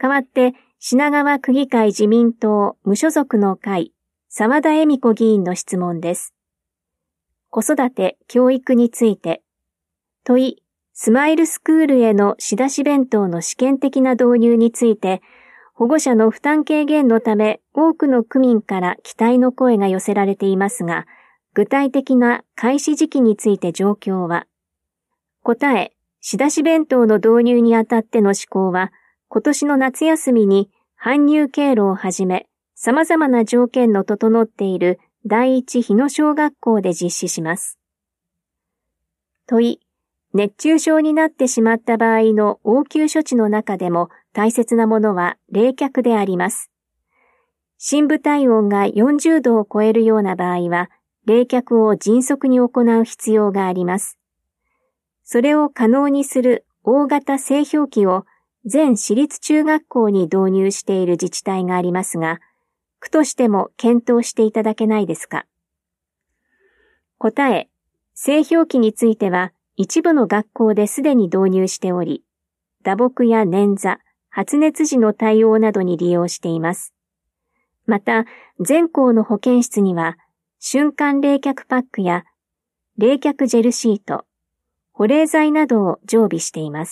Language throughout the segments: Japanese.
代わって、品川区議会自民党無所属の会、沢田恵美子議員の質問です。子育て・教育について、問い、スマイルスクールへの仕出し弁当の試験的な導入について、保護者の負担軽減のため多くの区民から期待の声が寄せられていますが、具体的な開始時期について状況は、答え、仕出し弁当の導入にあたっての施行は、今年の夏休みに搬入経路をはじめ、様々な条件の整っている第一日野小学校で実施します。問い、熱中症になってしまった場合の応急処置の中でも大切なものは冷却であります。深部体温が40度を超えるような場合は、冷却を迅速に行う必要があります。それを可能にする大型製氷機を全私立中学校に導入している自治体がありますが、区としても検討していただけないですか。答え、製氷機については一部の学校ですでに導入しており、打撲や捻挫、発熱時の対応などに利用しています。また、全校の保健室には、瞬間冷却パックや冷却ジェルシート、保冷剤などを常備しています。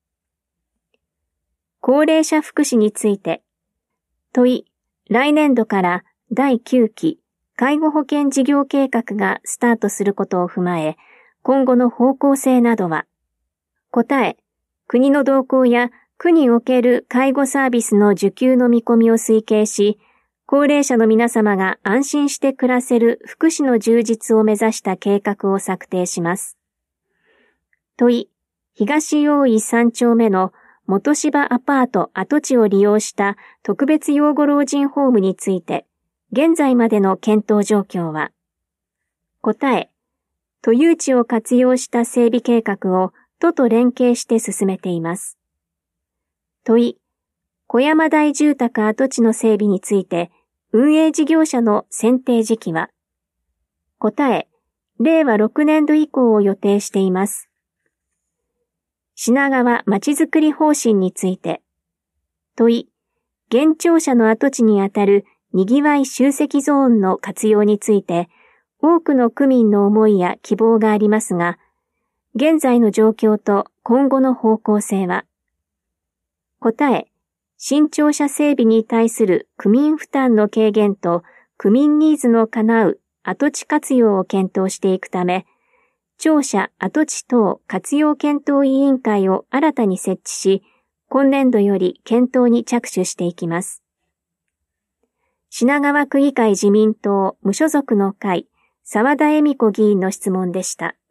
高齢者福祉について、問い、来年度から第9期介護保険事業計画がスタートすることを踏まえ、今後の方向性などは、答え、国の動向や区における介護サービスの受給の見込みを推計し、高齢者の皆様が安心して暮らせる福祉の充実を目指した計画を策定します。問い、東大井3丁目の元芝アパート跡地を利用した特別養護老人ホームについて、現在までの検討状況は、答え、都有地を活用した整備計画を都と連携して進めています。問い、小山台住宅跡地の整備について、運営事業者の選定時期は、答え、令和6年度以降を予定しています。品川まちづくり方針について、問い、現庁舎の跡地にあたるにぎわい集積ゾーンの活用について、多くの区民の思いや希望がありますが、現在の状況と今後の方向性は、答え、新庁舎整備に対する区民負担の軽減と区民ニーズの叶う跡地活用を検討していくため、庁舎跡地等活用検討委員会を新たに設置し、今年度より検討に着手していきます。品川区議会自民党無所属の会、沢田恵美子議員の質問でした。